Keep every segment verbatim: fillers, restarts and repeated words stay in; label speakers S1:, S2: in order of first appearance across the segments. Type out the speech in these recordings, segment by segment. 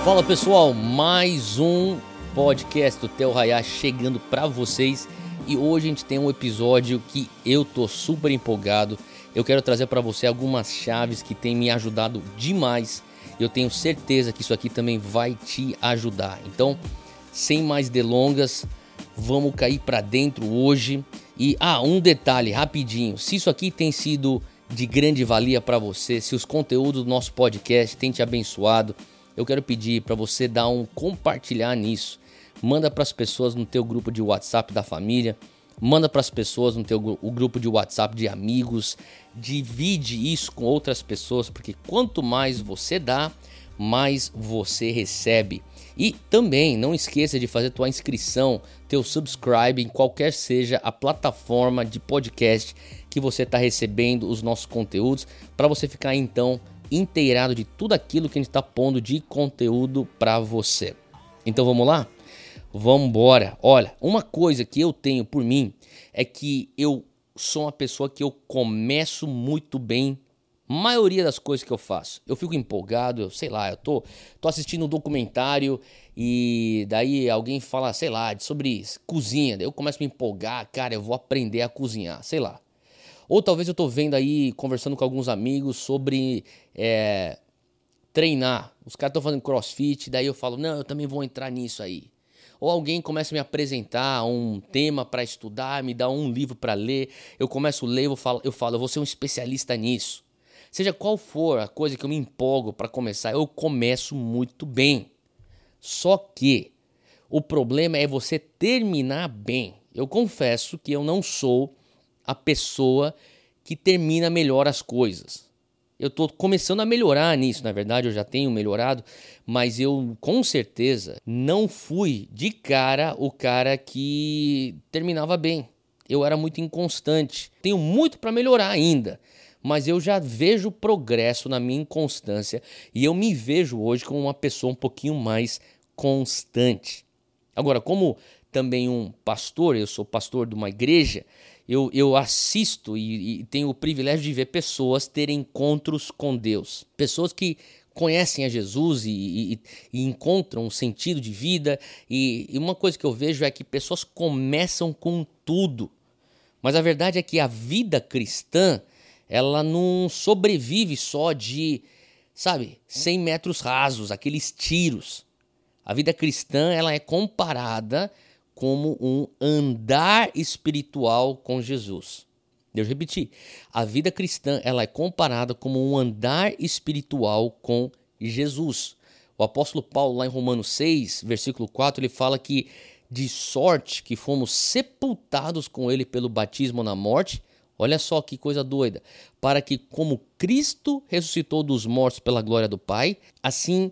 S1: Fala pessoal, mais um podcast do Theo Hayashi chegando para vocês e hoje a gente tem um episódio que eu tô super empolgado. Eu quero trazer para você algumas chaves que têm me ajudado demais e eu tenho certeza que isso aqui também vai te ajudar. Então, sem mais delongas, vamos cair para dentro hoje. E ah, um detalhe rapidinho, se isso aqui tem sido de grande valia para você, se os conteúdos do nosso podcast têm te abençoado, eu quero pedir para você dar um compartilhar nisso. Manda para as pessoas no teu grupo de WhatsApp da família, manda para as pessoas no teu o grupo de WhatsApp de amigos, divide isso com outras pessoas, porque quanto mais você dá, mais você recebe. E também não esqueça de fazer tua inscrição, teu subscribe em qualquer seja a plataforma de podcast que você está recebendo os nossos conteúdos, para você ficar então inteirado de tudo aquilo que a gente está pondo de conteúdo para você. Então vamos lá? Vamos embora. Olha, uma coisa que eu tenho por mim é que eu sou uma pessoa que eu começo muito bem a maioria das coisas que eu faço. Eu fico empolgado, eu sei lá, eu tô, tô assistindo um documentário e daí alguém fala, sei lá, sobre cozinha, daí eu começo a me empolgar, cara, eu vou aprender a cozinhar, sei lá. Ou talvez eu tô vendo aí, conversando com alguns amigos sobre é, treinar. Os caras estão fazendo crossfit, daí eu falo, não, eu também vou entrar nisso aí. Ou alguém começa a me apresentar um tema para estudar, me dá um livro para ler, eu começo a ler, eu falo, eu falo, eu vou ser um especialista nisso. Seja qual for a coisa que eu me empolgo para começar, eu começo muito bem. Só que o problema é você terminar bem. Eu confesso que eu não sou a pessoa que termina melhor as coisas. Eu estou começando a melhorar nisso, na verdade eu já tenho melhorado, mas eu com certeza não fui de cara o cara que terminava bem. Eu era muito inconstante. Tenho muito para melhorar ainda, mas eu já vejo progresso na minha inconstância e eu me vejo hoje como uma pessoa um pouquinho mais constante. Agora, como também um pastor, eu sou pastor de uma igreja, Eu, eu assisto e, e tenho o privilégio de ver pessoas terem encontros com Deus. Pessoas que conhecem a Jesus e, e, e encontram um sentido de vida. E, e uma coisa que eu vejo é que pessoas começam com tudo. Mas a verdade é que a vida cristã, ela não sobrevive só de, sabe, cem metros rasos, aqueles tiros. A vida cristã, ela é comparada como um andar espiritual com Jesus. Deixa eu repetir. A vida cristã ela é comparada como um andar espiritual com Jesus. O apóstolo Paulo, lá em Romanos seis, versículo quatro, ele fala que de sorte que fomos sepultados com ele pelo batismo na morte. Olha só que coisa doida. Para que, como Cristo ressuscitou dos mortos pela glória do Pai, assim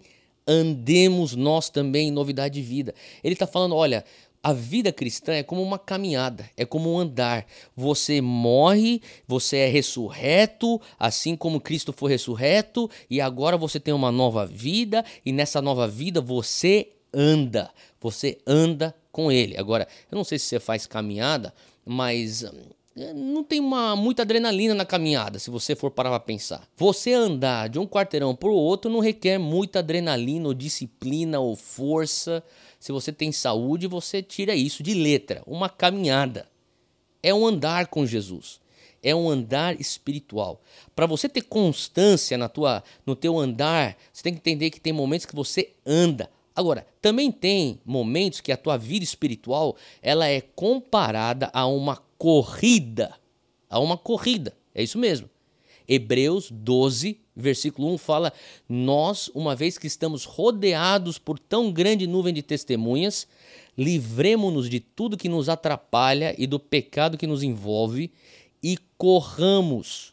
S1: andemos nós também em novidade de vida. Ele está falando, olha, a vida cristã é como uma caminhada, é como um andar. Você morre, você é ressurreto, assim como Cristo foi ressurreto, e agora você tem uma nova vida, e nessa nova vida você anda, você anda com Ele. Agora, eu não sei se você faz caminhada, mas não tem uma, muita adrenalina na caminhada, se você for parar para pensar. Você andar de um quarteirão para o outro não requer muita adrenalina, ou disciplina, ou força. Se você tem saúde, você tira isso de letra. Uma caminhada é um andar com Jesus. É um andar espiritual. Para você ter constância na tua, no teu andar, você tem que entender que tem momentos que você anda. Agora, também tem momentos que a tua vida espiritual ela é comparada a uma corrida. A uma corrida. É isso mesmo. Hebreus doze, versículo um fala, nós, uma vez que estamos rodeados por tão grande nuvem de testemunhas, livremo-nos de tudo que nos atrapalha e do pecado que nos envolve e corramos,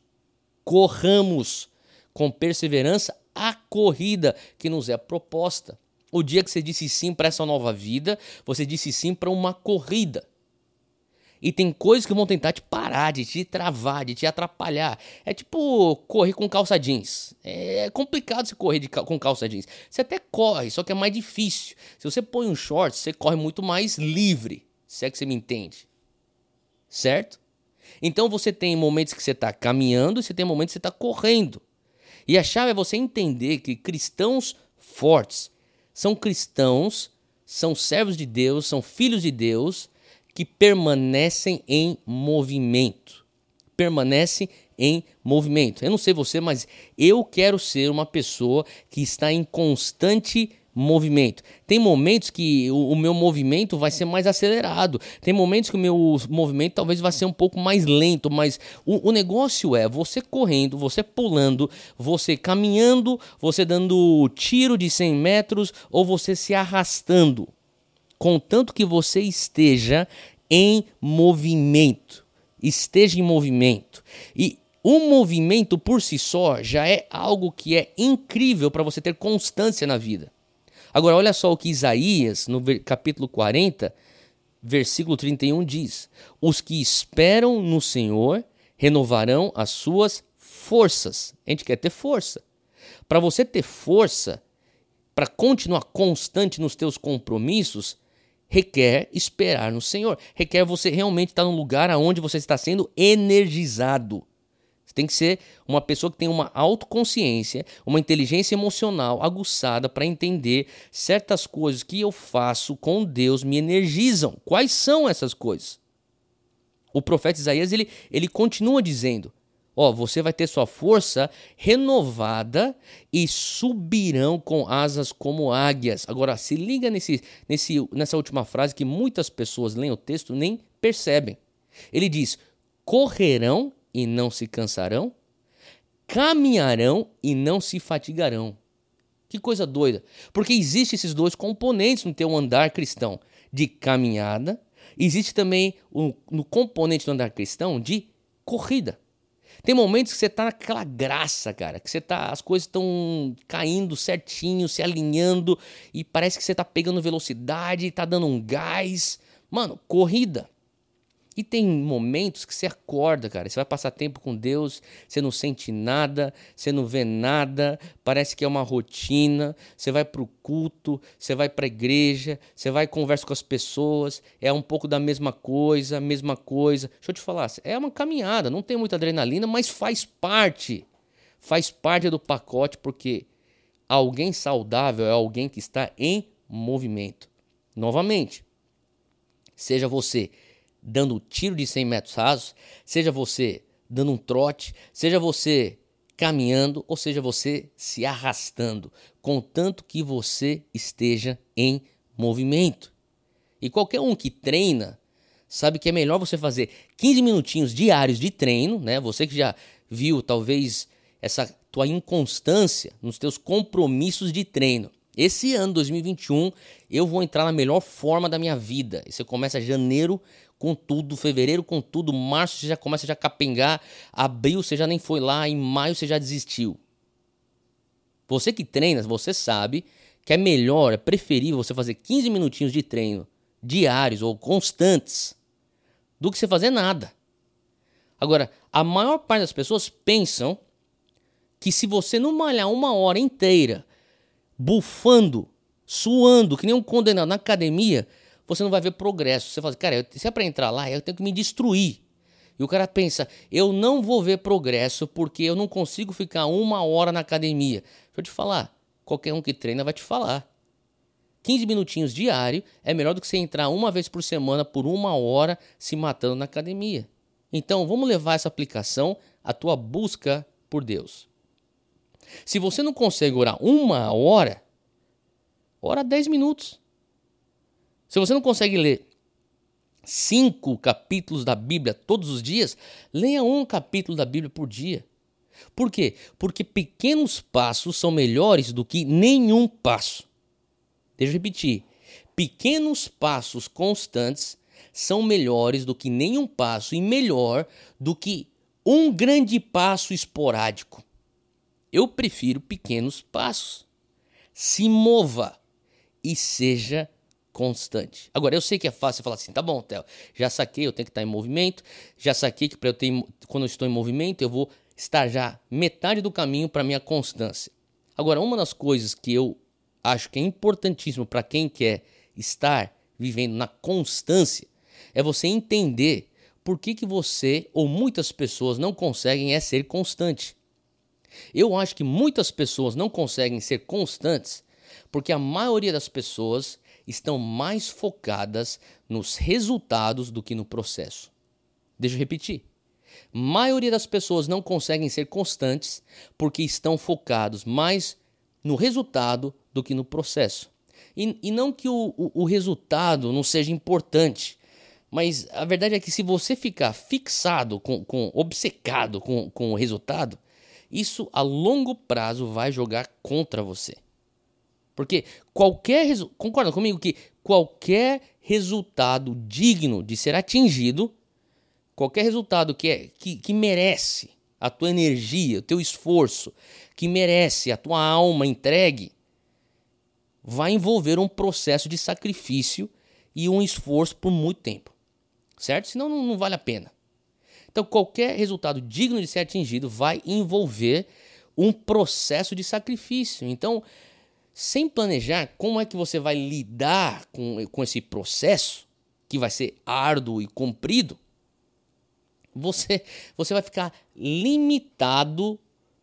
S1: corramos com perseverança a corrida que nos é proposta. O dia que você disse sim para essa nova vida, você disse sim para uma corrida. E tem coisas que vão tentar te parar, de te travar, de te atrapalhar. É tipo correr com calça jeans. É complicado você correr de, com calça jeans. Você até corre, só que é mais difícil. Se você põe um short, você corre muito mais livre. Se é que você me entende. Certo? Então você tem momentos que você está caminhando e você tem momentos que você está correndo. E a chave é você entender que cristãos fortes são cristãos, são servos de Deus, são filhos de Deus que permanecem em movimento. Permanecem em movimento. Eu não sei você, mas eu quero ser uma pessoa que está em constante movimento. Tem momentos que o, o meu movimento vai ser mais acelerado. Tem momentos que o meu movimento talvez vai ser um pouco mais lento, mas o, o negócio é você correndo, você pulando, você caminhando, você dando tiro de cem metros ou você se arrastando. Contanto que você esteja em movimento. Esteja em movimento. E o movimento por si só já é algo que é incrível para você ter constância na vida. Agora, olha só o que Isaías, no capítulo quarenta, versículo trinta e um diz: os que esperam no Senhor renovarão as suas forças. A gente quer ter força. Para você ter força, para continuar constante nos teus compromissos, requer esperar no Senhor. Requer você realmente estar num lugar onde você está sendo energizado. Você tem que ser uma pessoa que tem uma autoconsciência, uma inteligência emocional aguçada para entender certas coisas que eu faço com Deus me energizam. Quais são essas coisas? O profeta Isaías, ele, ele continua dizendo: ó, você vai ter sua força renovada e subirão com asas como águias. Agora, se liga nesse, nesse, nessa última frase que muitas pessoas leem o texto e nem percebem. Ele diz: correrão e não se cansarão, caminharão e não se fatigarão. Que coisa doida. Porque existem esses dois componentes no teu andar cristão, de caminhada. Existe também o, no componente do andar cristão de corrida. Tem momentos que você tá naquela graça, cara, que você tá, as coisas estão caindo certinho, se alinhando e parece que você tá pegando velocidade, tá dando um gás. Mano, corrida. E tem momentos que você acorda, cara, você vai passar tempo com Deus, você não sente nada, você não vê nada, parece que é uma rotina, você vai pro culto, você vai pra igreja, você vai e conversa com as pessoas, é um pouco da mesma coisa, mesma coisa. Deixa eu te falar, é uma caminhada, não tem muita adrenalina, mas faz parte, faz parte do pacote, porque alguém saudável é alguém que está em movimento. Novamente, seja você dando tiro de cem metros rasos, seja você dando um trote, seja você caminhando, ou seja você se arrastando, contanto que você esteja em movimento. E qualquer um que treina sabe que é melhor você fazer quinze minutinhos diários de treino, né? Você que já viu talvez essa tua inconstância nos teus compromissos de treino. Esse ano, dois mil e vinte e um, eu vou entrar na melhor forma da minha vida. E você começa janeiro com tudo, fevereiro com tudo, março você já começa a já capengar, abril você já nem foi lá, em maio você já desistiu. Você que treina, você sabe que é melhor, é preferível você fazer quinze minutinhos de treino diários ou constantes do que você fazer nada. Agora, a maior parte das pessoas pensam que se você não malhar uma hora inteira, bufando, suando, que nem um condenado na academia, você não vai ver progresso. Você fala assim, cara, se é para entrar lá, eu tenho que me destruir. E o cara pensa, eu não vou ver progresso porque eu não consigo ficar uma hora na academia. Deixa eu te falar, qualquer um que treina vai te falar. quinze minutinhos diário é melhor do que você entrar uma vez por semana por uma hora se matando na academia. Então, vamos levar essa aplicação à tua busca por Deus. Se você não consegue orar uma hora, ora dez minutos. Se você não consegue ler cinco capítulos da Bíblia todos os dias, leia um capítulo da Bíblia por dia. Por quê? Porque pequenos passos são melhores do que nenhum passo. Deixa eu repetir. Pequenos passos constantes são melhores do que nenhum passo e melhor do que um grande passo esporádico. Eu prefiro pequenos passos. Se mova e seja constante. Agora, eu sei que é fácil você falar assim, tá bom, Theo, já saquei, eu tenho que estar em movimento, já saquei que para eu ter, quando eu estou em movimento, eu vou estar já metade do caminho para minha constância. Agora, uma das coisas que eu acho que é importantíssimo para quem quer estar vivendo na constância é você entender por que que você ou muitas pessoas não conseguem é ser constante. Eu acho que muitas pessoas não conseguem ser constantes Porque a maioria das pessoas estão mais focadas nos resultados do que no processo. Deixa eu repetir. A maioria das pessoas não conseguem ser constantes porque estão focados mais no resultado do que no processo. E, e não que o, o, o resultado não seja importante, mas a verdade é que se você ficar fixado, com, com, obcecado com, com o resultado, isso a longo prazo vai jogar contra você. Porque qualquer resultado, concorda comigo que qualquer resultado digno de ser atingido, qualquer resultado que, é, que, que merece a tua energia, o teu esforço, que merece a tua alma entregue, vai envolver um processo de sacrifício e um esforço por muito tempo. Certo? Senão não, não vale a pena. Então qualquer resultado digno de ser atingido vai envolver um processo de sacrifício. Então, sem planejar como é que você vai lidar com, com esse processo, que vai ser árduo e comprido, você, você vai ficar limitado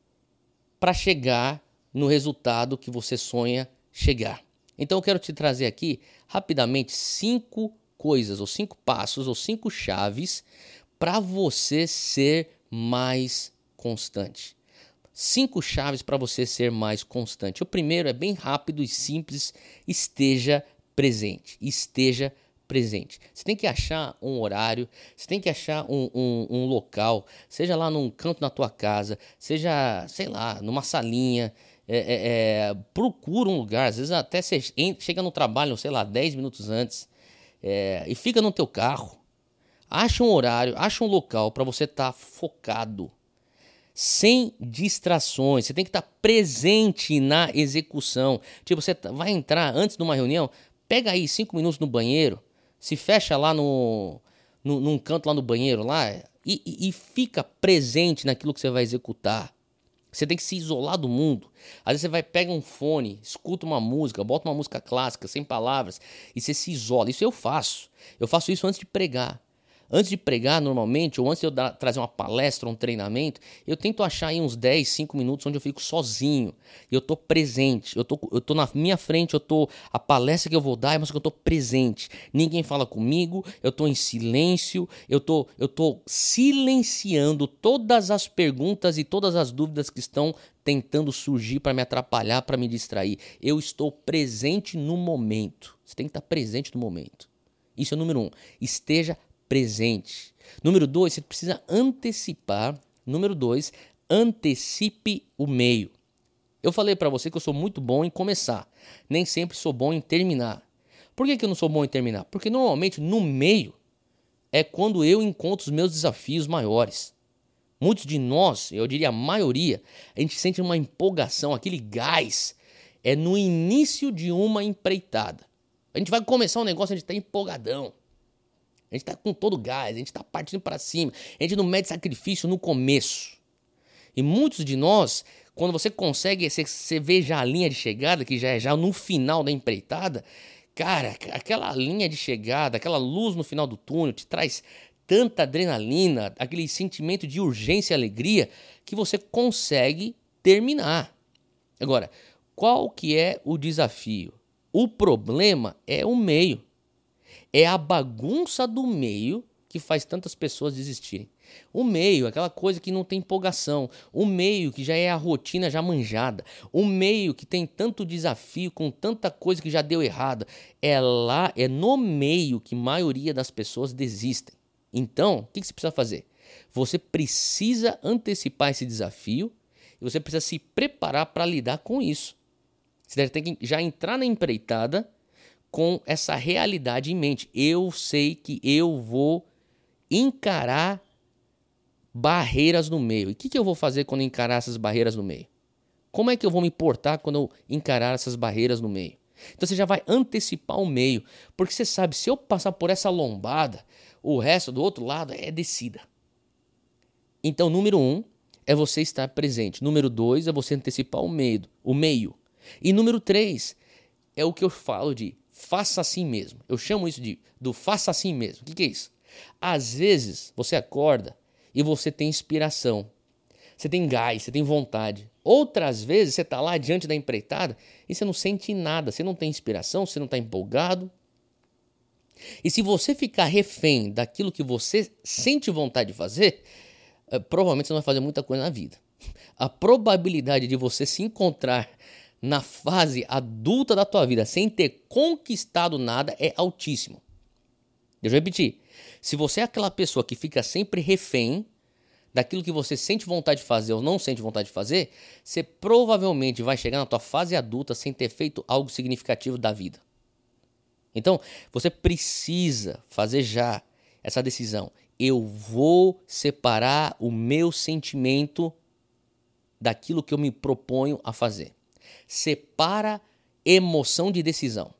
S1: para chegar no resultado que você sonha chegar. Então eu quero te trazer aqui rapidamente cinco coisas, ou cinco passos, ou cinco chaves para você ser mais constante. Cinco chaves para você ser mais constante. O primeiro é bem rápido e simples: esteja presente. Esteja presente. Você tem que achar um horário, você tem que achar um, um, um local, seja lá num canto na tua casa, seja, sei lá, numa salinha. É, é, é, procura um lugar, às vezes até você chega no trabalho, sei lá, dez minutos antes, é, e fica no teu carro. Acha um horário, acha um local para você estar tá focado, sem distrações. Você tem que estar tá presente na execução. Tipo, você vai entrar antes de uma reunião, pega aí cinco minutos no banheiro, se fecha lá no, no, num canto lá no banheiro lá, e, e, e fica presente naquilo que você vai executar. Você tem que se isolar do mundo. Às vezes você vai, pega um fone, escuta uma música, bota uma música clássica, sem palavras, e você se isola. Isso eu faço. Eu faço isso antes de pregar. Antes de pregar, normalmente, ou antes de eu dar, trazer uma palestra, um treinamento, eu tento achar aí uns dez, cinco minutos onde eu fico sozinho. E eu tô presente. Eu tô, eu tô na minha frente, eu tô... A palestra que eu vou dar é mas que eu tô presente. Ninguém fala comigo, eu tô em silêncio, eu tô, eu tô silenciando todas as perguntas e todas as dúvidas que estão tentando surgir para me atrapalhar, para me distrair. Eu estou presente no momento. Você tem que estar presente no momento. Isso é o número um. Esteja presente. Número dois, você precisa antecipar. Número dois, antecipe o meio. Eu falei para você que eu sou muito bom em começar. Nem sempre sou bom em terminar. Por que que eu não sou bom em terminar? Porque normalmente no meio é quando eu encontro os meus desafios maiores. Muitos de nós, eu diria a maioria, a gente sente uma empolgação, aquele gás. É no início de uma empreitada. A gente vai começar um negócio, a gente está empolgadão. A gente está com todo o gás, a gente está partindo para cima. A gente não mede sacrifício no começo. E muitos de nós, quando você consegue, você, você vê já a linha de chegada, que já é já no final da empreitada, cara, aquela linha de chegada, aquela luz no final do túnel te traz tanta adrenalina, aquele sentimento de urgência e alegria, que você consegue terminar. Agora, qual que é o desafio? O problema é o meio. É a bagunça do meio que faz tantas pessoas desistirem. O meio, aquela coisa que não tem empolgação. O meio que já é a rotina já manjada. O meio que tem tanto desafio, com tanta coisa que já deu errada. É lá, é no meio que a maioria das pessoas desistem. Então, o que você precisa fazer? Você precisa antecipar esse desafio e você precisa se preparar para lidar com isso. Você deve ter que já entrar na empreitada com essa realidade em mente. Eu sei que eu vou encarar barreiras no meio. E o que, que eu vou fazer quando eu encarar essas barreiras no meio? Como é que eu vou me portar quando eu encarar essas barreiras no meio? Então você já vai antecipar o meio, porque você sabe, se eu passar por essa lombada, o resto do outro lado é descida. Então, número um é você estar presente. Número dois é você antecipar o meio. O meio. E número três é o que eu falo de faça assim mesmo. Eu chamo isso de do faça assim mesmo. O que, que é isso? Às vezes você acorda e você tem inspiração. você tem gás, você tem vontade. Outras vezes você está lá diante da empreitada e você não sente nada, você não tem inspiração, você não está empolgado. E se você ficar refém daquilo que você sente vontade de fazer, provavelmente você não vai fazer muita coisa na vida. A probabilidade de você se encontrar na fase adulta da tua vida sem ter conquistado nada é altíssimo. Deixa eu repetir. Se você é aquela pessoa que fica sempre refém daquilo que você sente vontade de fazer ou não sente vontade de fazer, você provavelmente vai chegar na tua fase adulta sem ter feito algo significativo da vida. Então, você precisa fazer já essa decisão. Eu vou separar o meu sentimento daquilo que eu me proponho a fazer. Separa emoção de decisão.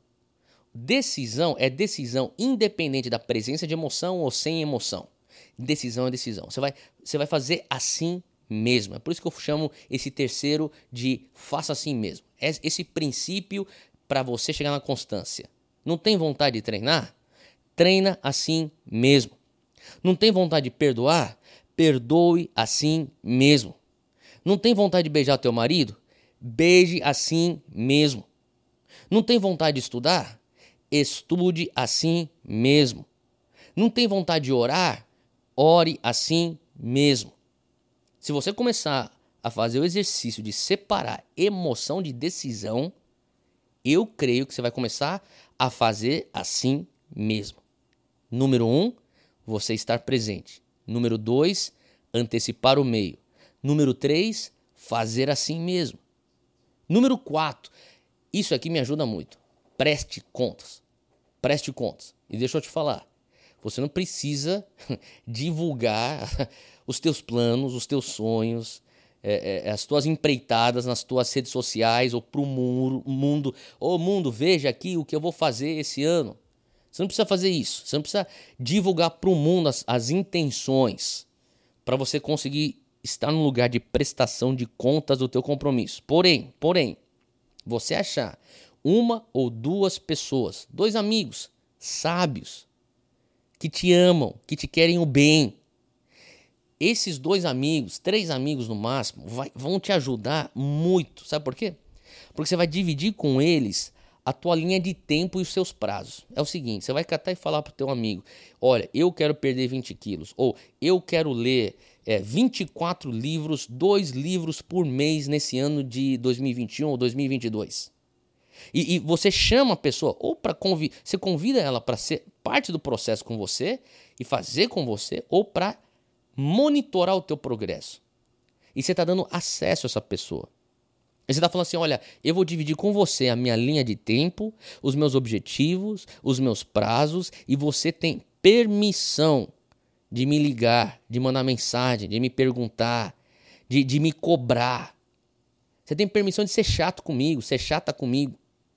S1: Decisão é decisão independente da presença de emoção ou sem emoção. Decisão é decisão. Você vai, você vai fazer assim mesmo. É por isso que eu chamo esse terceiro de faça assim mesmo. É esse princípio para você chegar na constância. Não tem vontade de treinar? Treina assim mesmo. Não tem vontade de perdoar? Perdoe assim mesmo. Não tem vontade de beijar teu marido? Beije assim mesmo. Não tem vontade de estudar? Estude assim mesmo. Não tem vontade de orar? Ore assim mesmo. Se você começar a fazer o exercício de separar emoção de decisão, eu creio que você vai começar a fazer assim mesmo. Número um, você estar presente. Número dois, antecipar o meio. Número três, fazer assim mesmo. Número quatro, isso aqui me ajuda muito. Preste contas. Preste contas. E deixa eu te falar, você não precisa divulgar os teus planos, os teus sonhos, é, é, as tuas empreitadas nas tuas redes sociais ou para o mundo. Ô mundo, veja aqui o que eu vou fazer esse ano. Você não precisa fazer isso. Você não precisa divulgar para o mundo as, as intenções para você conseguir estar no lugar de prestação de contas do teu compromisso. Porém, porém, você achar uma ou duas pessoas, dois amigos sábios, que te amam, que te querem o bem. Esses dois amigos, três amigos no máximo, vai, vão te ajudar muito. Sabe por quê? Porque você vai dividir com eles a tua linha de tempo e os seus prazos. É o seguinte, você vai catar e falar pro teu amigo, olha, eu quero perder vinte quilos, ou eu quero ler é, vinte e quatro livros, dois livros por mês nesse ano de dois mil e vinte e um ou dois mil e vinte e dois. E, e você chama a pessoa, ou para convidar, você convida ela para ser parte do processo com você e fazer com você, ou para monitorar o teu progresso. E você está dando acesso a essa pessoa. E você está falando assim, olha, eu vou dividir com você a minha linha de tempo, os meus objetivos, os meus prazos, e você tem permissão de me ligar, de mandar mensagem, de me perguntar, de, de me cobrar. Você tem permissão de ser chato comigo, ser chata comigo.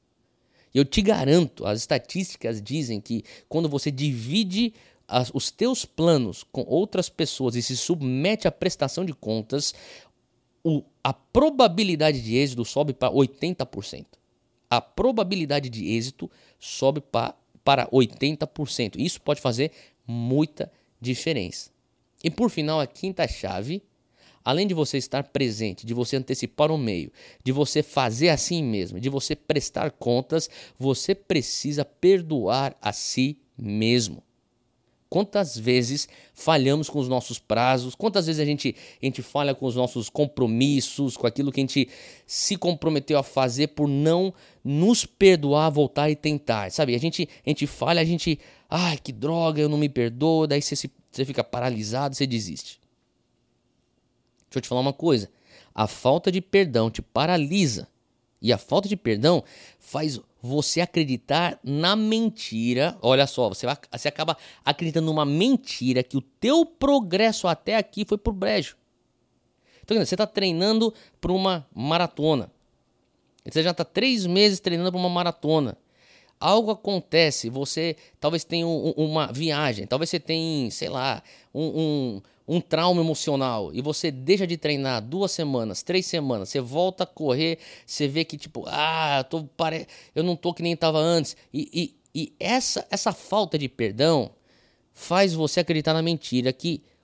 S1: Eu te garanto, as estatísticas dizem que quando você divide as, os teus planos com outras pessoas e se submete à prestação de contas, o, a probabilidade de êxito sobe para oitenta por cento. A probabilidade de êxito sobe pra, para oitenta por cento. Isso pode fazer muita diferença. E por final, a quinta chave, além de você estar presente, de você antecipar o meio, de você fazer assim mesmo, de você prestar contas, você precisa perdoar a si mesmo. Quantas vezes falhamos com os nossos prazos, quantas vezes a gente, a gente falha com os nossos compromissos, com aquilo que a gente se comprometeu a fazer por não nos perdoar, voltar e tentar, sabe? A gente, a gente falha, a gente, ai que droga, eu não me perdoo, daí você, se, você fica paralisado, você desiste. Deixa eu te falar uma coisa, a falta de perdão te paralisa e a falta de perdão faz você acreditar na mentira. Olha só, você, vai, você acaba acreditando numa mentira que o teu progresso até aqui foi por brejo. Então, você está treinando para uma maratona. Você já está três meses treinando para uma maratona. Algo acontece, você talvez tenha um, uma viagem, talvez você tenha, sei lá, um, um, um trauma emocional e você deixa de treinar duas semanas, três semanas, você volta a correr, você vê que tipo, ah, eu, tô, pare... eu não tô que nem estava antes. E, e, e essa, essa falta de perdão faz você acreditar na mentira que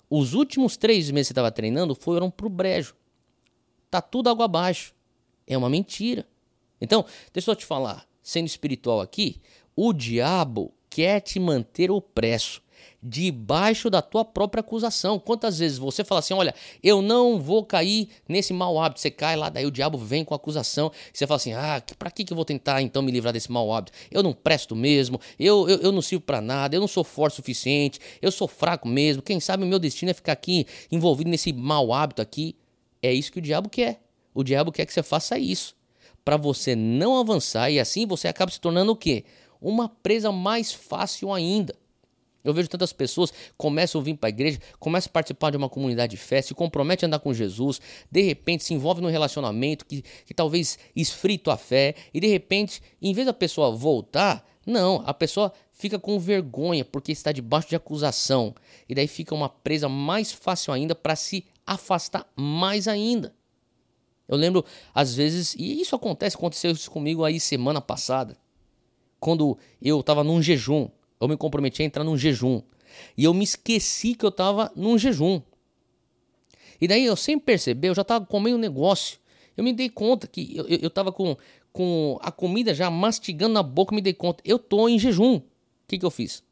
S1: os últimos três meses que você estava treinando foram pro brejo. Tá tudo água abaixo. É uma mentira. Então, deixa eu te falar, sendo espiritual aqui, o diabo quer te manter opresso, debaixo da tua própria acusação. Quantas vezes você fala assim, olha, eu não vou cair nesse mau hábito, você cai lá, daí o diabo vem com a acusação, você fala assim, ah, pra que que eu vou tentar então me livrar desse mau hábito? Eu não presto mesmo, eu, eu, eu não sirvo pra nada, eu não sou forte o suficiente, eu sou fraco mesmo, quem sabe o meu destino é ficar aqui envolvido nesse mau hábito aqui. É isso que o diabo quer, o diabo quer que você faça isso, pra você não avançar e assim você acaba se tornando o quê? Uma presa mais fácil ainda. Eu vejo tantas pessoas começam a vir para a igreja, começam a participar de uma comunidade de fé, se comprometem a andar com Jesus, de repente se envolve num relacionamento que, que talvez esfrie tua fé, e de repente, em vez da pessoa voltar, não, a pessoa fica com vergonha porque está debaixo de acusação, e daí fica uma presa mais fácil ainda para se afastar mais ainda. Eu lembro, às vezes, e isso acontece, aconteceu isso comigo aí semana passada, quando eu estava num jejum. Eu me comprometi a entrar num jejum. E eu me esqueci que eu estava num jejum. E daí eu sem perceber, eu já estava comendo um negócio. Eu me dei conta que eu estava com, com a comida já mastigando na boca, me dei conta. Eu estou em jejum. O que, que eu fiz?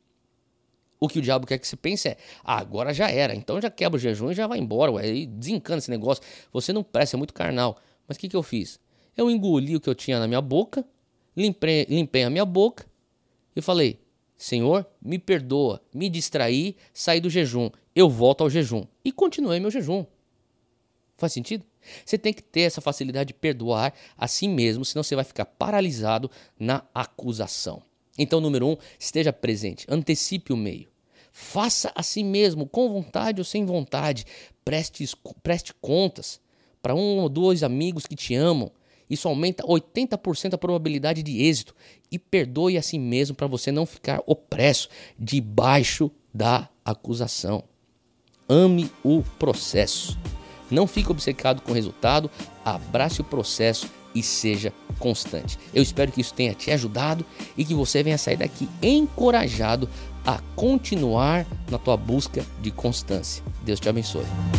S1: O que o diabo quer que você pense é, ah, agora já era. Então já quebra o jejum e já vai embora. Ué, e desencana esse negócio. Você não presta, é muito carnal. Mas o que, que eu fiz? Eu engoli o que eu tinha na minha boca, limpei, limpei a minha boca e falei, Senhor, me perdoa, me distraí, saí do jejum, eu volto ao jejum. E continuei meu jejum. Faz sentido? Você tem que ter essa facilidade de perdoar a si mesmo, senão você vai ficar paralisado na acusação. Então, número um, esteja presente, antecipe o meio. Faça a si mesmo, com vontade ou sem vontade. Preste, preste contas para um ou dois amigos que te amam. Isso aumenta oitenta por cento a probabilidade de êxito. E perdoe a si mesmo para você não ficar opresso debaixo da acusação. Ame o processo. Não fique obcecado com o resultado. Abrace o processo e seja constante. Eu espero que isso tenha te ajudado e que você venha sair daqui encorajado a continuar na tua busca de constância. Deus te abençoe.